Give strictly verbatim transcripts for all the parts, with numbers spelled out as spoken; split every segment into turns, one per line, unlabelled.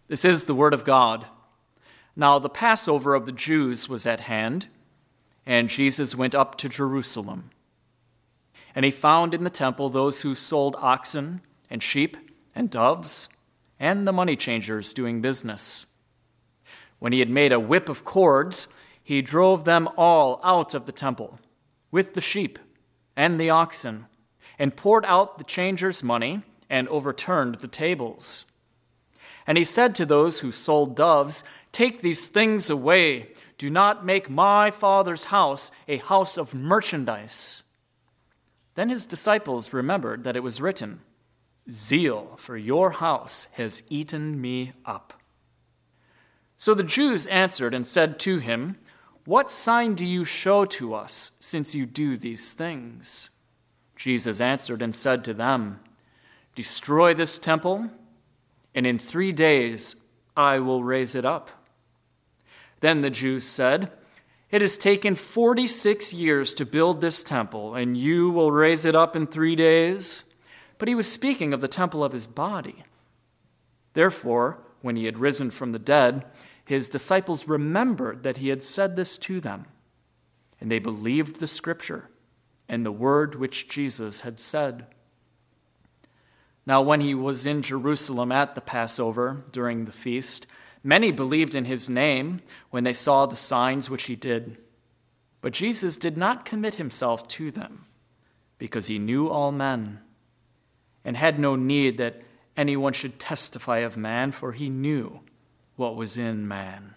This is the word of God. Now the Passover of the Jews was at hand, and Jesus went up to Jerusalem. And he found in the temple those who sold oxen and sheep and doves, and the money changers doing business. When he had made a whip of cords, he drove them all out of the temple, with the sheep and the oxen, and poured out the changers' money, and overturned the tables. And he said to those who sold doves, "Take these things away. Do not make my Father's house a house of merchandise." Then his disciples remembered that it was written, "Zeal for your house has eaten me up." So the Jews answered and said to him, "What sign do you show to us, since you do these things?" Jesus answered and said to them, "Destroy this temple, and in three days I will raise it up." Then the Jews said, "It has taken forty-six years to build this temple, and you will raise it up in three days?" But he was speaking of the temple of his body. Therefore, when he had risen from the dead, his disciples remembered that he had said this to them, and they believed the scripture and the word which Jesus had said. Now, when he was in Jerusalem at the Passover during the feast, many believed in his name when they saw the signs which he did. But Jesus did not commit himself to them, because he knew all men, and had no need that anyone should testify of man, for he knew what was in man.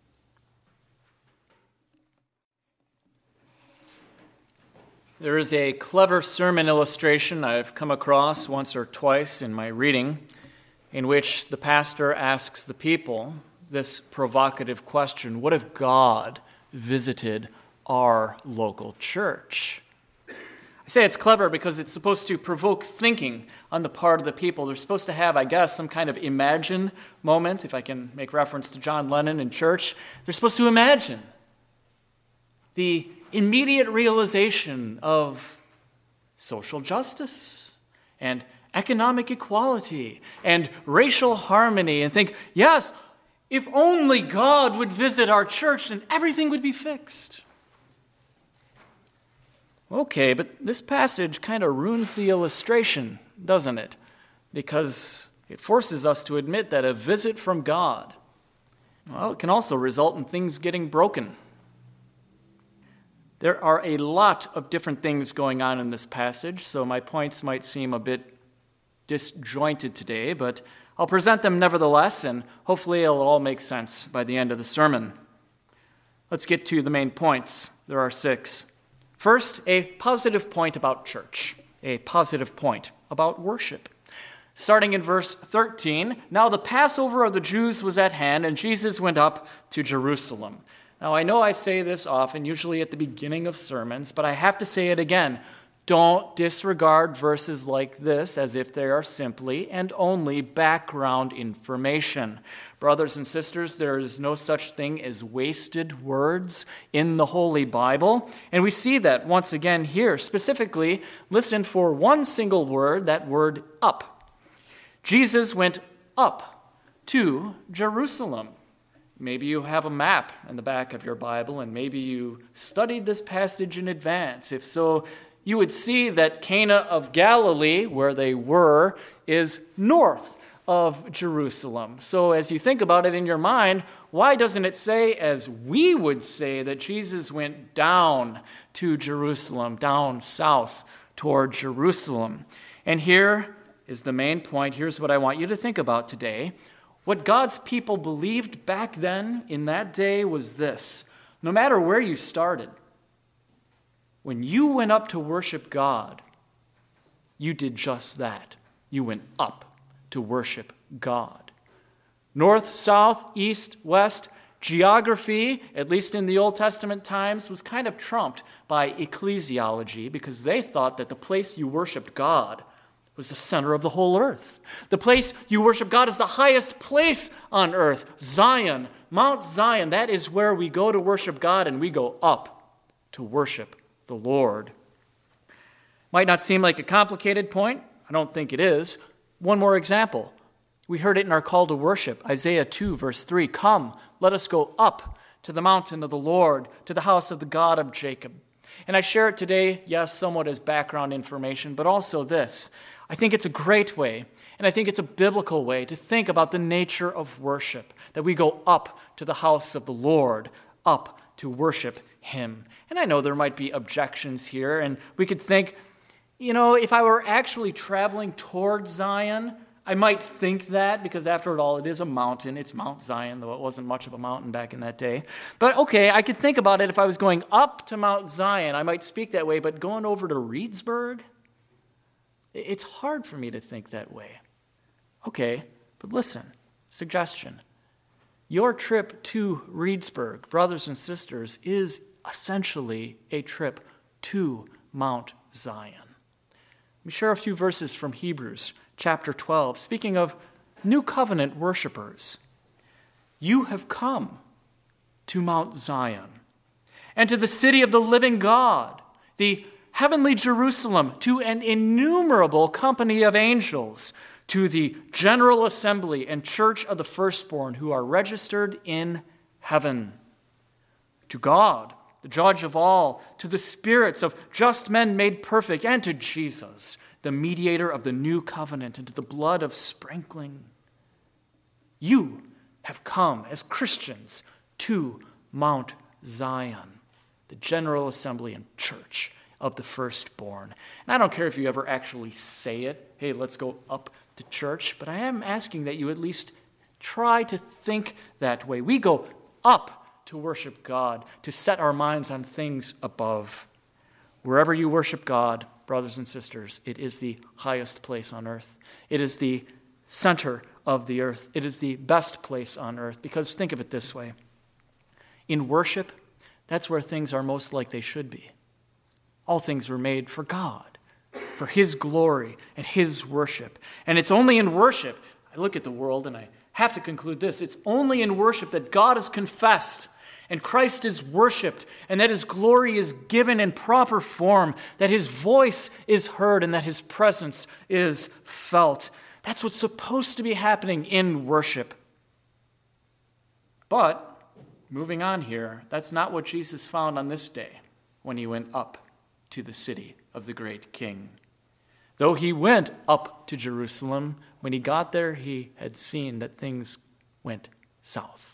There is a clever sermon illustration I've come across once or twice in my reading, in which the pastor asks the people this provocative question: what if God visited our local church? I say it's clever because it's supposed to provoke thinking on the part of the people. They're supposed to have, I guess, some kind of imagine moment, if I can make reference to John Lennon in church. They're supposed to imagine the immediate realization of social justice and economic equality and racial harmony, and think, yes, if only God would visit our church, then everything would be fixed. Okay, but this passage kind of ruins the illustration, doesn't it? Because it forces us to admit that a visit from God, well, it can also result in things getting broken. There are a lot of different things going on in this passage, so my points might seem a bit disjointed today, but I'll present them nevertheless, and hopefully it'll all make sense by the end of the sermon. Let's get to the main points. There are six. First, a positive point about church, a positive point about worship. Starting in verse thirteen, "Now the Passover of the Jews was at hand, and Jesus went up to Jerusalem." Now, I know I say this often, usually at the beginning of sermons, but I have to say it again. Don't disregard verses like this as if they are simply and only background information. Brothers and sisters, there is no such thing as wasted words in the Holy Bible, and we see that once again here. Specifically, listen for one single word, that word up. Jesus went up to Jerusalem. Maybe you have a map in the back of your Bible, and maybe you studied this passage in advance. If so, you would see that Cana of Galilee, where they were, is north of Jerusalem. So as you think about it in your mind, why doesn't it say, as we would say, that Jesus went down to Jerusalem, down south toward Jerusalem? And here is the main point. Here's what I want you to think about today. What God's people believed back then in that day was this: no matter where you started, when you went up to worship God, you did just that. You went up to worship God. North, south, east, west, geography, at least in the Old Testament times, was kind of trumped by ecclesiology, because they thought that the place you worshiped God was the center of the whole earth. The place you worship God is the highest place on earth. Zion, Mount Zion, that is where we go to worship God, and we go up to worship the Lord. Might not seem like a complicated point. I don't think it is. One more example. We heard it in our call to worship, Isaiah two, verse three. Come, let us go up to the mountain of the Lord, to the house of the God of Jacob. And I share it today, yes, somewhat as background information, but also this. I think it's a great way, and I think it's a biblical way to think about the nature of worship, that we go up to the house of the Lord, up to worship Him. And I know there might be objections here, and we could think, you know, if I were actually traveling toward Zion, I might think that, because after all, it is a mountain. It's Mount Zion, though it wasn't much of a mountain back in that day. But okay, I could think about it if I was going up to Mount Zion. I might speak that way, but going over to Reedsburg, it's hard for me to think that way. Okay, but listen, suggestion. Your trip to Reedsburg, brothers and sisters, is essentially a trip to Mount Zion. Let me share a few verses from Hebrews chapter twelve, speaking of new covenant worshipers. You have come to Mount Zion and to the city of the living God, the heavenly Jerusalem, to an innumerable company of angels, to the general assembly and church of the firstborn who are registered in heaven, to God, the judge of all, to the spirits of just men made perfect, and to Jesus, the mediator of the new covenant, and to the blood of sprinkling. You have come as Christians to Mount Zion, the general assembly and church of the firstborn. And I don't care if you ever actually say it, hey, let's go up to church, but I am asking that you at least try to think that way. We go up to worship God, to set our minds on things above. Wherever you worship God, brothers and sisters, it is the highest place on earth. It is the center of the earth. It is the best place on earth, because think of it this way. In worship, that's where things are most like they should be. All things were made for God, for His glory and His worship. And it's only in worship, I look at the world and I have to conclude this, it's only in worship that God is confessed and Christ is worshiped, and that His glory is given in proper form, that His voice is heard, and that His presence is felt. That's what's supposed to be happening in worship. But, moving on here, that's not what Jesus found on this day when He went up to the city of the great King. Though He went up to Jerusalem, when He got there, He had seen that things went south.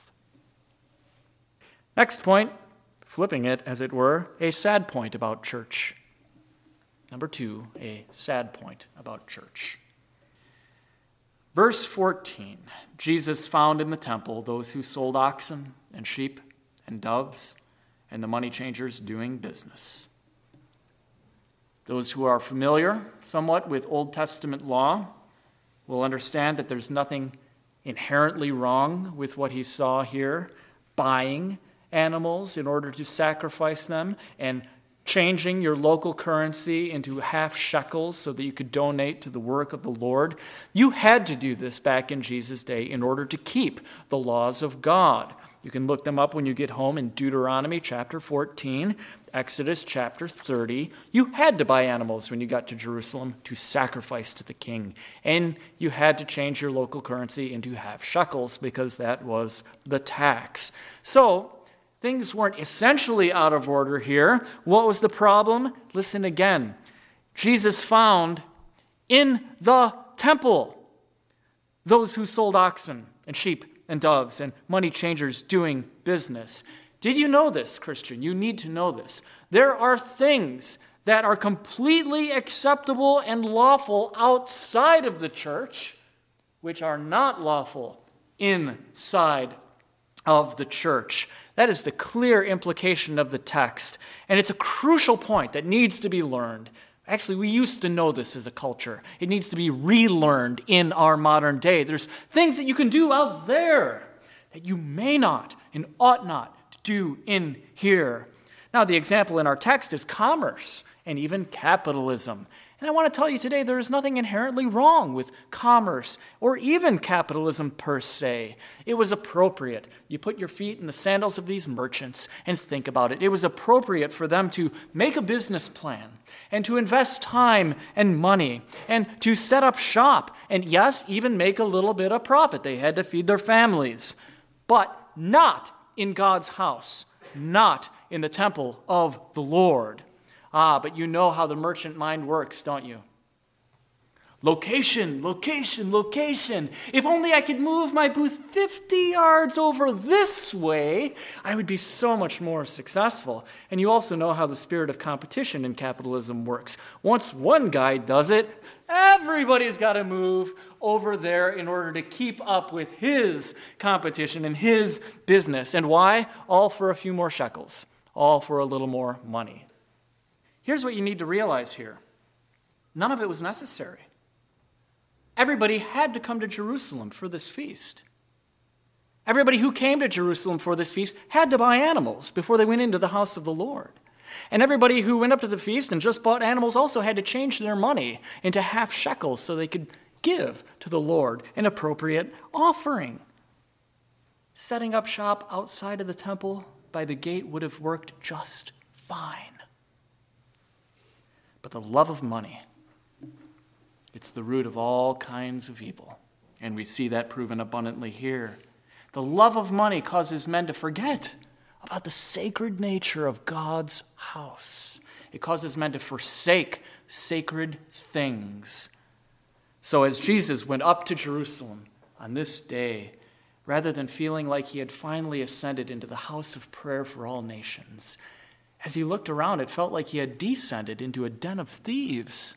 Next point, flipping it, as it were, a sad point about church. Number two, a sad point about church. Verse fourteen, Jesus found in the temple those who sold oxen and sheep and doves and the money changers doing business. Those who are familiar somewhat with Old Testament law will understand that there's nothing inherently wrong with what he saw here, buying animals in order to sacrifice them and changing your local currency into half shekels so that you could donate to the work of the Lord. You had to do this back in Jesus' day in order to keep the laws of God. You can look them up when you get home in Deuteronomy chapter fourteen, Exodus chapter thirty. You had to buy animals when you got to Jerusalem to sacrifice to the king. And you had to change your local currency into half shekels because that was the tax. So, things weren't essentially out of order here. What was the problem? Listen again. Jesus found in the temple those who sold oxen and sheep and doves and money changers doing business. Did you know this, Christian? You need to know this. There are things that are completely acceptable and lawful outside of the church, which are not lawful inside of the church. That is the clear implication of the text. And it's a crucial point that needs to be learned. Actually, we used to know this as a culture. It needs to be relearned in our modern day. There's things that you can do out there that you may not and ought not to do in here. Now, the example in our text is commerce and even capitalism. And I want to tell you today, there is nothing inherently wrong with commerce or even capitalism per se. It was appropriate. You put your feet in the sandals of these merchants and think about it. It was appropriate for them to make a business plan and to invest time and money and to set up shop and, yes, even make a little bit of profit. They had to feed their families, but not in God's house, not in the temple of the Lord. Ah, but you know how the merchant mind works, don't you? Location, location, location. If only I could move my booth fifty yards over this way, I would be so much more successful. And you also know how the spirit of competition in capitalism works. Once one guy does it, everybody's got to move over there in order to keep up with his competition and his business. And why? All for a few more shekels, all for a little more money. Here's what you need to realize here. None of it was necessary. Everybody had to come to Jerusalem for this feast. Everybody who came to Jerusalem for this feast had to buy animals before they went into the house of the Lord. And everybody who went up to the feast and just bought animals also had to change their money into half shekels so they could give to the Lord an appropriate offering. Setting up shop outside of the temple by the gate would have worked just fine. But the love of money, it's the root of all kinds of evil. And we see that proven abundantly here. The love of money causes men to forget about the sacred nature of God's house. It causes men to forsake sacred things. So as Jesus went up to Jerusalem on this day, rather than feeling like he had finally ascended into the house of prayer for all nations, as he looked around, it felt like he had descended into a den of thieves.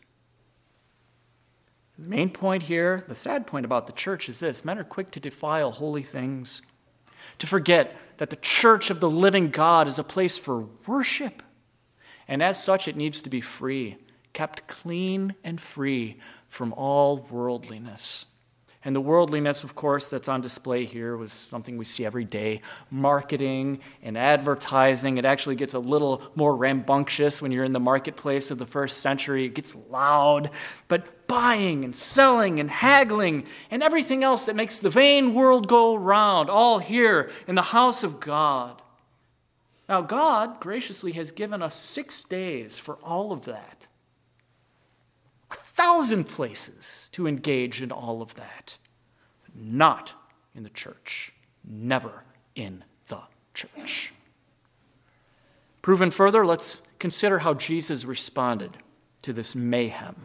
The main point here, the sad point about the church is this: men are quick to defile holy things, to forget that the church of the living God is a place for worship. And as such, it needs to be free, kept clean and free from all worldliness. And the worldliness, of course, that's on display here was something we see every day. Marketing and advertising. It actually gets a little more rambunctious when you're in the marketplace of the first century. It gets loud. But buying and selling and haggling and everything else that makes the vain world go round, all here in the house of God. Now, God graciously has given us six days for all of that. A thousand places to engage in all of that. Not in the church. Never in the church. Proven further, let's consider how Jesus responded to this mayhem.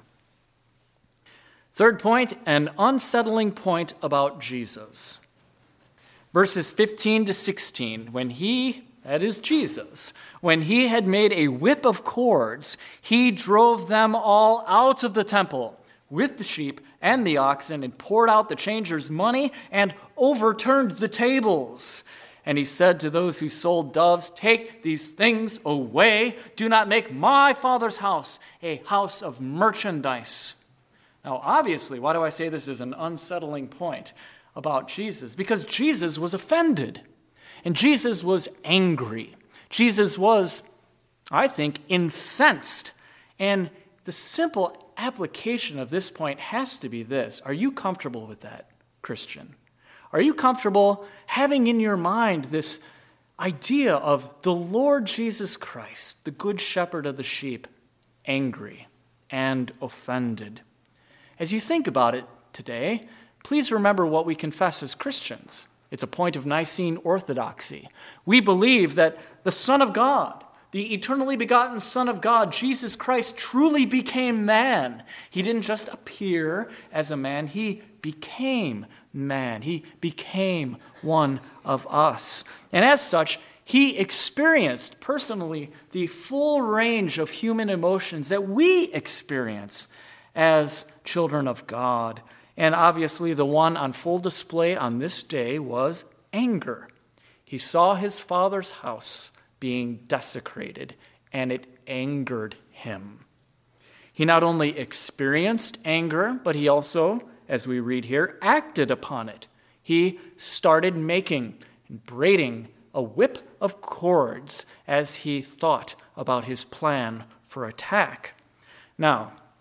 Third point, an unsettling point about Jesus. Verses fifteen to sixteen, when he, that is Jesus, when he had made a whip of cords, he drove them all out of the temple with the sheep and the oxen and poured out the changers' money and overturned the tables. And he said to those who sold doves, "Take these things away. Do not make my Father's house a house of merchandise." Now, obviously, why do I say this is an unsettling point about Jesus? Because Jesus was offended. And Jesus was angry. Jesus was, I think, incensed. And the simple application of this point has to be this: are you comfortable with that, Christian? Are you comfortable having in your mind this idea of the Lord Jesus Christ, the good shepherd of the sheep, angry and offended? As you think about it today, please remember what we confess as Christians. It's a point of Nicene orthodoxy. We believe that the Son of God, the eternally begotten Son of God, Jesus Christ, truly became man. He didn't just appear as a man, he became man. He became one of us. And as such, he experienced personally the full range of human emotions that we experience as children of God. And obviously, the one on full display on this day was anger. He saw his Father's house being desecrated, and it angered him. He not only experienced anger, but he also, as we read here, acted upon it. He started making and braiding a whip of cords as he thought about his plan for attack. Now,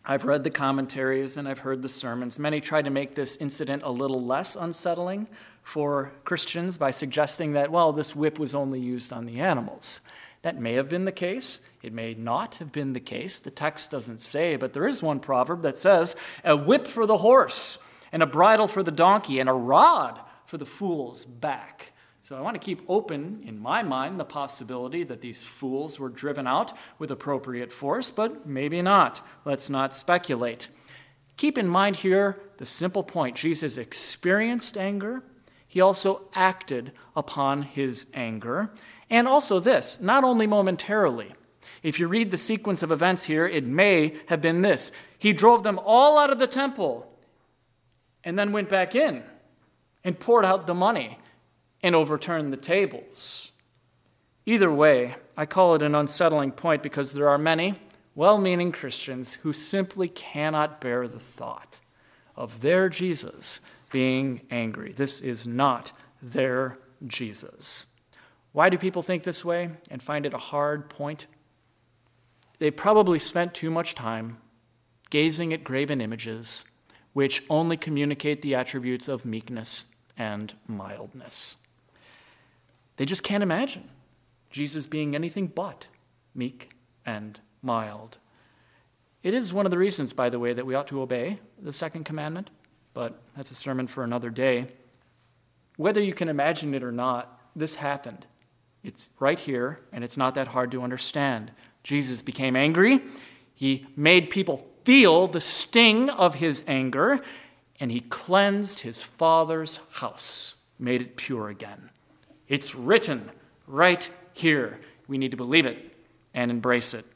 I've read the commentaries and I've heard the sermons. Many try to make this incident a little less unsettling for Christians by suggesting that, well, this whip was only used on the animals. That may have been the case. It may not have been the case. The text doesn't say, but there is one proverb that says, a whip for the horse, and a bridle for the donkey, and a rod for the fool's back. So I want to keep open, in my mind, the possibility that these fools were driven out with appropriate force, but maybe not. Let's not speculate. Keep in mind here the simple point. Jesus experienced anger. He also acted upon his anger. And also this, not only momentarily. If you read the sequence of events here, it may have been this. He drove them all out of the temple and then went back in and poured out the money and overturned the tables. Either way, I call it an unsettling point because there are many well-meaning Christians who simply cannot bear the thought of their Jesus being angry. This is not their Jesus. Why do people think this way and find it a hard point? They probably spent too much time gazing at graven images, which only communicate the attributes of meekness and mildness. They just can't imagine Jesus being anything but meek and mild. It is one of the reasons, by the way, that we ought to obey the second commandment, but that's a sermon for another day. Whether you can imagine it or not, this happened. It's right here, and it's not that hard to understand. Jesus became angry. He made people feel the sting of his anger, and he cleansed his Father's house, made it pure again. It's written right here. We need to believe it and embrace it.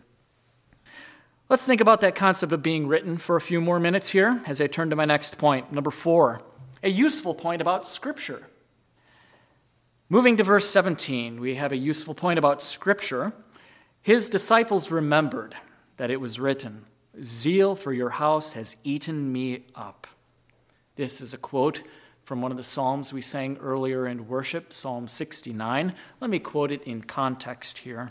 Let's think about that concept of being written for a few more minutes here as I turn to my next point. Number four, a useful point about Scripture. Moving to verse seventeen, we have a useful point about Scripture. His disciples remembered that it was written, "Zeal for your house has eaten me up." This is a quote from one of the Psalms we sang earlier in worship, Psalm sixty-nine. Let me quote it in context here.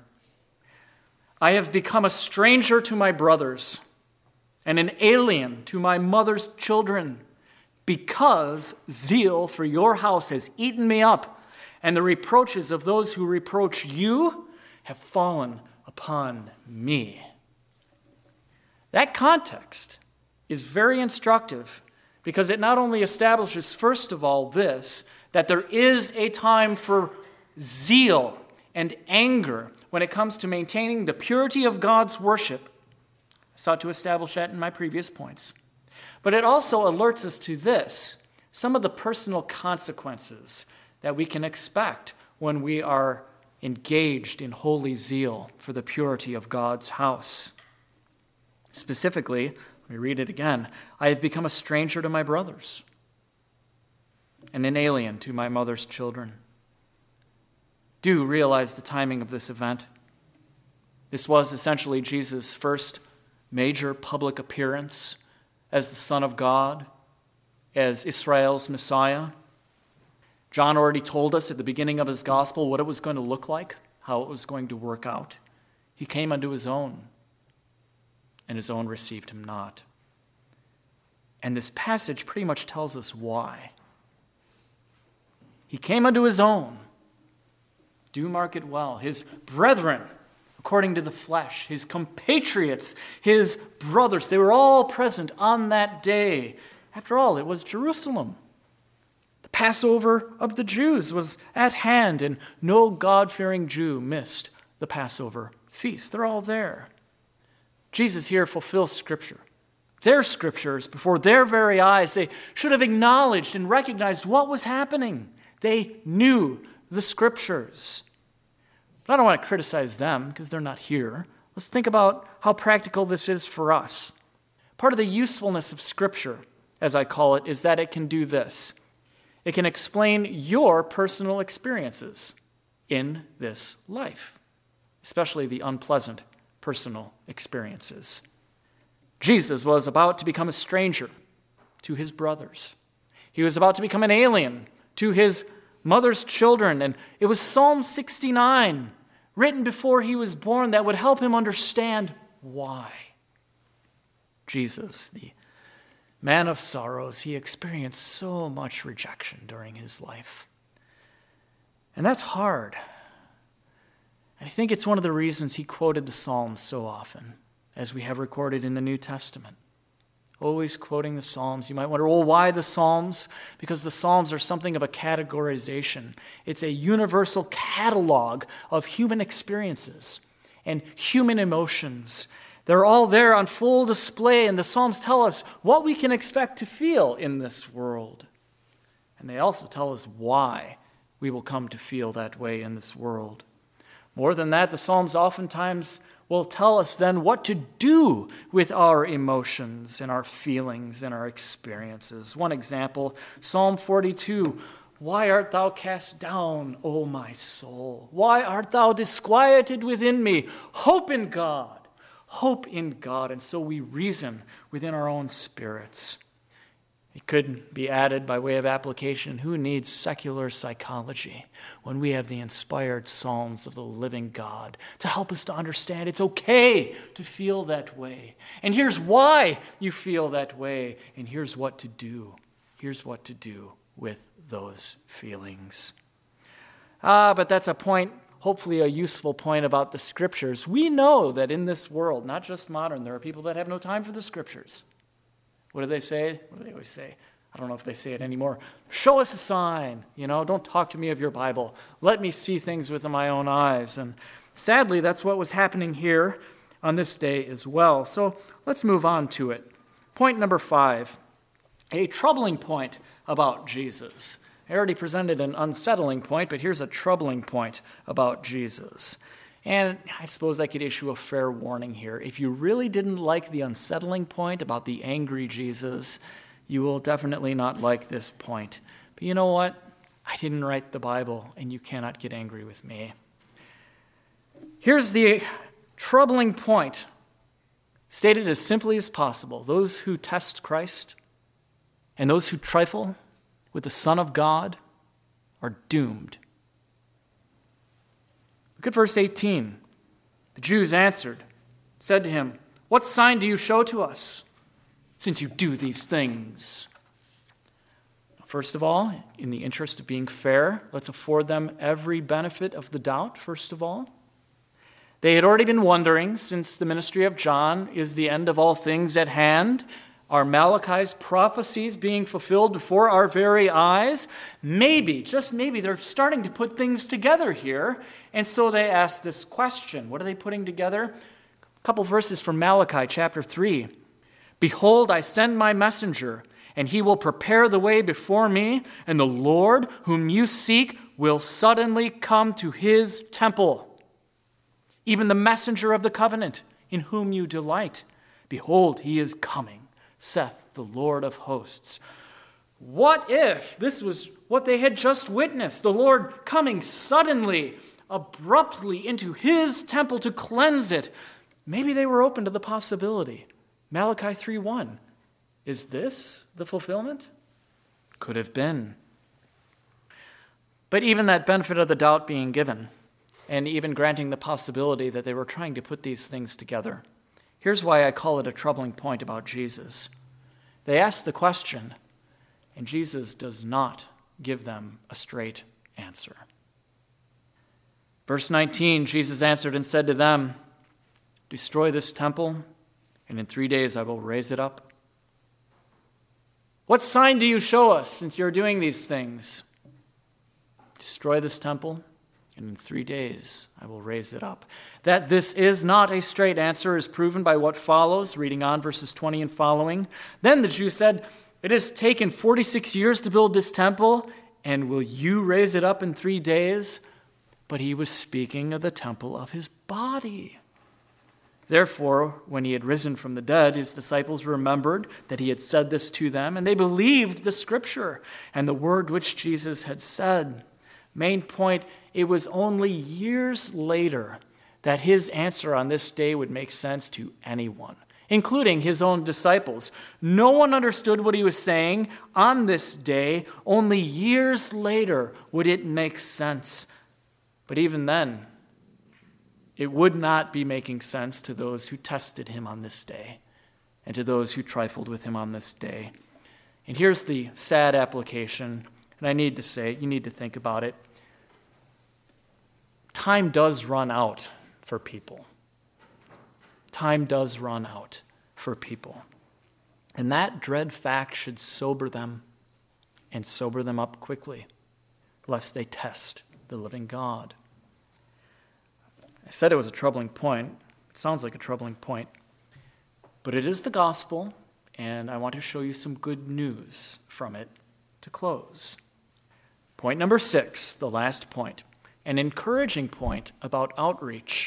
"I have become a stranger to my brothers and an alien to my mother's children, because zeal for your house has eaten me up, and the reproaches of those who reproach you have fallen upon me." That context is very instructive because it not only establishes, first of all, this, that there is a time for zeal and anger when it comes to maintaining the purity of God's worship. I sought to establish that in my previous points. But it also alerts us to this, some of the personal consequences that we can expect when we are engaged in holy zeal for the purity of God's house. Specifically, let me read it again. "I have become a stranger to my brothers and an alien to my mother's children." Do realize the timing of this event. This was essentially Jesus' first major public appearance as the Son of God, as Israel's Messiah. John already told us at the beginning of his gospel what it was going to look like, how it was going to work out. He came unto his own, and his own received him not. And this passage pretty much tells us why. He came unto his own. Do mark it well. His brethren, according to the flesh, his compatriots, his brothers, they were all present on that day. After all, it was Jerusalem. The Passover of the Jews was at hand, and no God-fearing Jew missed the Passover feast. They're all there. Jesus here fulfills Scripture. Their Scriptures, before their very eyes, they should have acknowledged and recognized what was happening. They knew the Scriptures. But I don't want to criticize them because they're not here. Let's think about how practical this is for us. Part of the usefulness of Scripture, as I call it, is that it can do this. It can explain your personal experiences in this life, especially the unpleasant personal experiences. Jesus was about to become a stranger to his brothers. He was about to become an alien to his mother's children, and it was Psalm sixty-nine, written before he was born, that would help him understand why. Jesus, the man of sorrows, he experienced so much rejection during his life. And that's hard. I think it's one of the reasons he quoted the Psalms so often, as we have recorded in the New Testament. Always quoting the Psalms. You might wonder, well, why the Psalms? Because the Psalms are something of a categorization. It's a universal catalog of human experiences and human emotions. They're all there on full display, and the Psalms tell us what we can expect to feel in this world. And they also tell us why we will come to feel that way in this world. More than that, the Psalms oftentimes will tell us then what to do with our emotions and our feelings and our experiences. One example, Psalm forty-two, "Why art thou cast down, O my soul? Why art thou disquieted within me? Hope in God." Hope in God. And so we reason within our own spirits. It could be added by way of application, who needs secular psychology when we have the inspired Psalms of the living God to help us to understand it's okay to feel that way. And here's why you feel that way. And here's what to do. Here's what to do with those feelings. Ah, but that's a point, hopefully a useful point about the Scriptures. We know that in this world, not just modern, there are people that have no time for the Scriptures. What do they say? What do they always say? I don't know if they say it anymore. Show us a sign. You know, don't talk to me of your Bible. Let me see things with my own eyes. And sadly, that's what was happening here on this day as well. So let's move on to it. Point number five, a troubling point about Jesus. I already presented an unsettling point, but here's a troubling point about Jesus. And I suppose I could issue a fair warning here. If you really didn't like the unsettling point about the angry Jesus, you will definitely not like this point. But you know what? I didn't write the Bible, and you cannot get angry with me. Here's the troubling point, stated as simply as possible. Those who test Christ and those who trifle with the Son of God are doomed. Look at verse eighteen. The Jews answered, said to him, "What sign do you show to us, since you do these things?" First of all, in the interest of being fair, let's afford them every benefit of the doubt, first of all. They had already been wondering, since the ministry of John is the end of all things at hand, are Malachi's prophecies being fulfilled before our very eyes? Maybe, just maybe, they're starting to put things together here. And so they ask this question. What are they putting together? A couple verses from Malachi chapter three. "Behold, I send my messenger, and he will prepare the way before me, and the Lord whom you seek will suddenly come to his temple. Even the messenger of the covenant in whom you delight. Behold, he is coming, saith the Lord of hosts." What if this was what they had just witnessed? The Lord coming suddenly, abruptly into his temple to cleanse it. Maybe they were open to the possibility. Malachi three one. Is this the fulfillment? Could have been. But even that benefit of the doubt being given, and even granting the possibility that they were trying to put these things together, here's why I call it a troubling point about Jesus. They ask the question, and Jesus does not give them a straight answer. Verse nineteen, Jesus answered and said to them, "Destroy this temple, and in three days I will raise it up." What sign do you show us since you're doing these things? Destroy this temple, and in three days I will raise it up. That this is not a straight answer is proven by what follows, reading on verses twenty and following. Then the Jews said, "It has taken forty-six years to build this temple, and will you raise it up in three days?" But he was speaking of the temple of his body. Therefore, when he had risen from the dead, his disciples remembered that he had said this to them, and they believed the scripture and the word which Jesus had said. Main point, it was only years later that his answer on this day would make sense to anyone, including his own disciples. No one understood what he was saying on this day. Only years later would it make sense. But even then, it would not be making sense to those who tested him on this day. and to those who trifled with him on this day. And here's the sad application, and I need to say, you need to think about it. Time does run out for people. Time does run out for people. And that dread fact should sober them, and sober them up quickly, lest they test the living God. I said it was a troubling point. It sounds like a troubling point. But it is the gospel, and I want to show you some good news from it to close. Point number six, the last point, an encouraging point about outreach.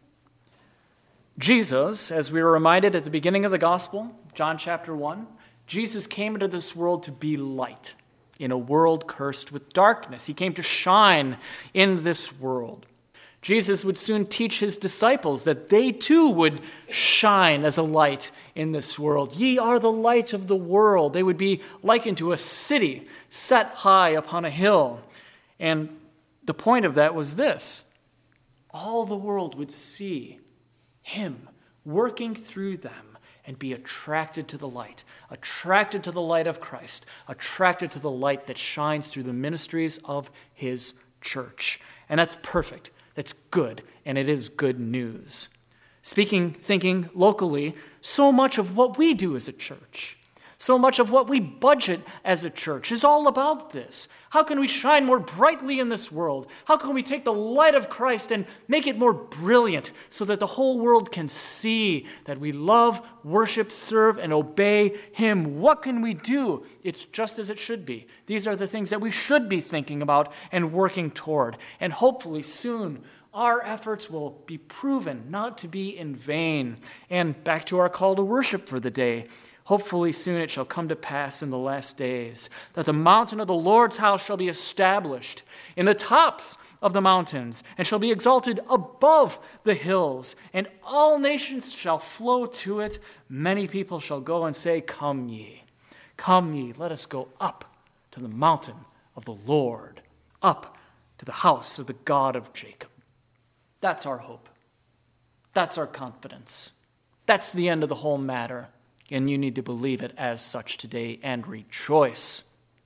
Jesus, as we were reminded at the beginning of the gospel, John chapter one, Jesus came into this world to be light in a world cursed with darkness. He came to shine in this world. Jesus would soon teach his disciples that they too would shine as a light in this world. Ye are the light of the world. They would be likened to a city set high upon a hill. And the point of that was this: all the world would see him working through them and be attracted to the light, attracted to the light of Christ, attracted to the light that shines through the ministries of his church. And that's perfect. That's good, and it is good news. Speaking, thinking locally, so much of what we do as a church, so much of what we budget as a church is all about this. How can we shine more brightly in this world? How can we take the light of Christ and make it more brilliant so that the whole world can see that we love, worship, serve, and obey him? What can we do? It's just as it should be. These are the things that we should be thinking about and working toward. And hopefully soon our efforts will be proven not to be in vain. And back to our call to worship for the day. Hopefully soon it shall come to pass in the last days that the mountain of the Lord's house shall be established in the tops of the mountains and shall be exalted above the hills, and all nations shall flow to it. Many people shall go and say, Come ye, come ye, let us go up to the mountain of the Lord, up to the house of the God of Jacob. That's our hope. That's our confidence. That's the end of the whole matter. And you need to believe it as such today and rejoice.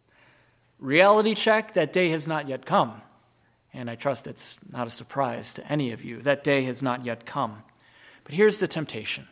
Reality check, that day has not yet come. And I trust it's not a surprise to any of you. That day has not yet come. But here's the temptation.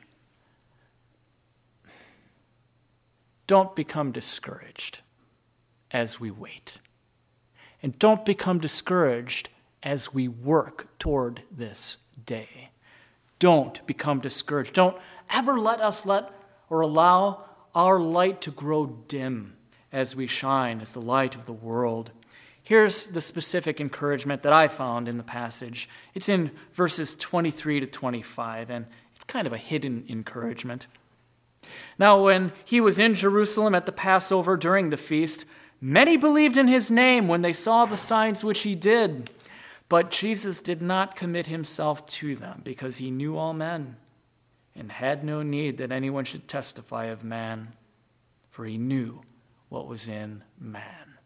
Don't become discouraged as we wait. And don't become discouraged as we work toward this day. Don't become discouraged. Don't ever let us let or allow our light to grow dim as we shine as the light of the world. Here's the specific encouragement that I found in the passage. It's in verses twenty-three to twenty-five, and it's kind of a hidden encouragement. Now, when he was in Jerusalem at the Passover during the feast, many believed in his name when they saw the signs which he did. But Jesus did not commit himself to them, because he knew all men, and had no need that anyone should testify of man, for he knew what was in man.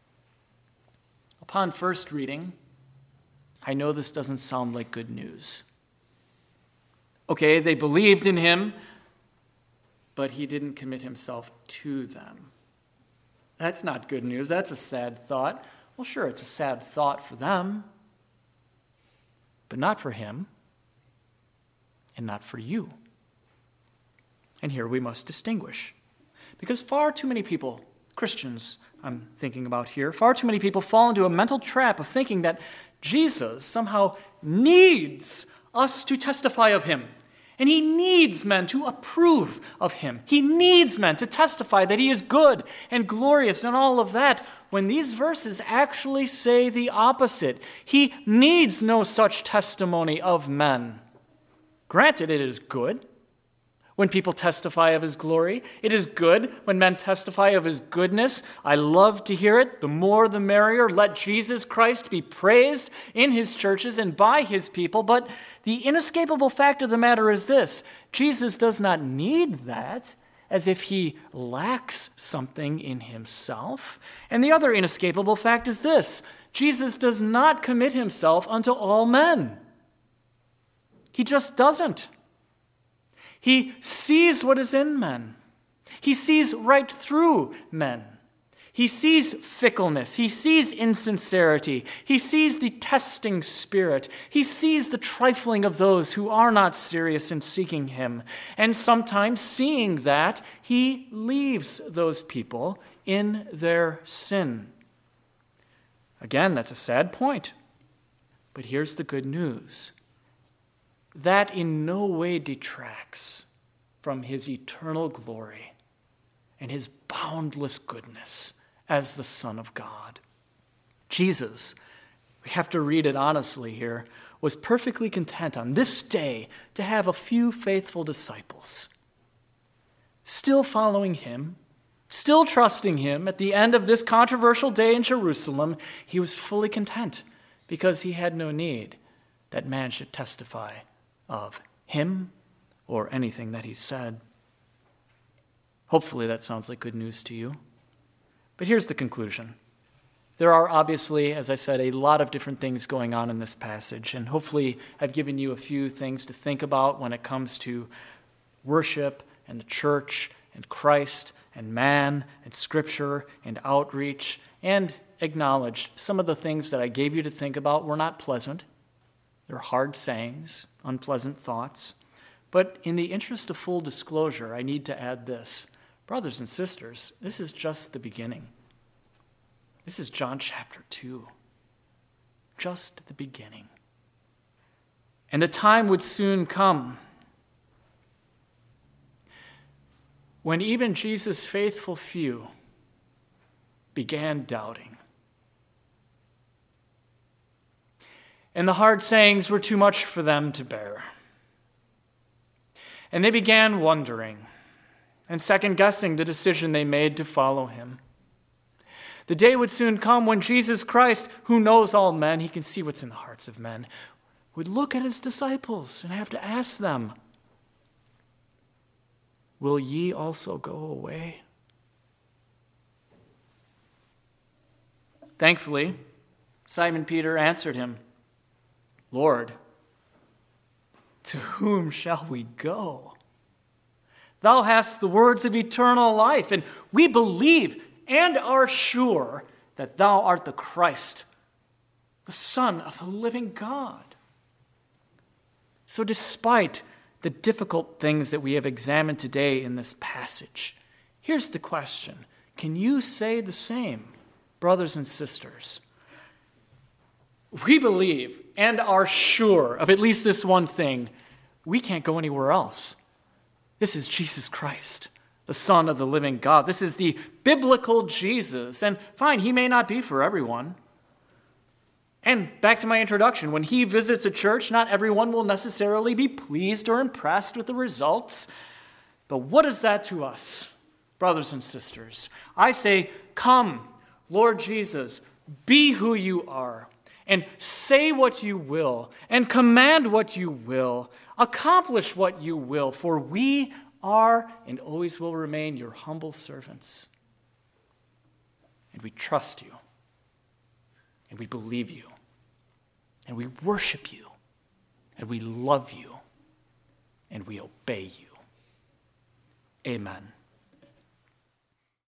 Upon first reading, I know this doesn't sound like good news. Okay, they believed in him, but he didn't commit himself to them. That's not good news. That's a sad thought. Well, sure, it's a sad thought for them, but not for him, and not for you. And here we must distinguish. Because far too many people, Christians I'm thinking about here, far too many people fall into a mental trap of thinking that Jesus somehow needs us to testify of him. And he needs men to approve of him. He needs men to testify that he is good and glorious and all of that, when these verses actually say the opposite. He needs no such testimony of men. Granted, it is good when people testify of his glory. It is good when men testify of his goodness. I love to hear it. The more the merrier. Let Jesus Christ be praised in his churches and by his people. But the inescapable fact of the matter is this: Jesus does not need that, as if he lacks something in himself. And the other inescapable fact is this: Jesus does not commit himself unto all men. He just doesn't. He sees what is in men. He sees right through men. He sees fickleness. He sees insincerity. He sees the testing spirit. He sees the trifling of those who are not serious in seeking him. And sometimes, seeing that, he leaves those people in their sin. Again, that's a sad point. But here's the good news. That in no way detracts from his eternal glory and his boundless goodness as the Son of God. Jesus, we have to read it honestly here, was perfectly content on this day to have a few faithful disciples, still following him, still trusting him. At the end of this controversial day in Jerusalem, he was fully content because he had no need that man should testify of him or anything that he said. Hopefully that sounds like good news to you. But here's the conclusion. There are obviously, as I said, a lot of different things going on in this passage, and hopefully I've given you a few things to think about when it comes to worship and the church and Christ and man and Scripture and outreach, and acknowledge some of the things that I gave you to think about were not pleasant. They're hard sayings, unpleasant thoughts. But in the interest of full disclosure, I need to add this. Brothers and sisters, this is just the beginning. This is John chapter two. Just the beginning. And the time would soon come when even Jesus' faithful few began doubting. And the hard sayings were too much for them to bear. And they began wondering and second-guessing the decision they made to follow him. The day would soon come when Jesus Christ, who knows all men, he can see what's in the hearts of men, would look at his disciples and have to ask them, "Will ye also go away?" Thankfully, Simon Peter answered him, "Lord, to whom shall we go? Thou hast the words of eternal life, and we believe and are sure that thou art the Christ, the Son of the living God." So despite the difficult things that we have examined today in this passage, here's the question. Can you say the same, brothers and sisters? We believe and are sure of at least this one thing. We can't go anywhere else. This is Jesus Christ, the Son of the living God. This is the biblical Jesus. And fine, he may not be for everyone. And back to my introduction, when he visits a church, not everyone will necessarily be pleased or impressed with the results. But what is that to us, brothers and sisters? I say, come, Lord Jesus, be who you are, and say what you will, and command what you will, accomplish what you will, for we are and always will remain your humble servants. And we trust you, and we believe you, and we worship you, and we love you, and we obey you. Amen.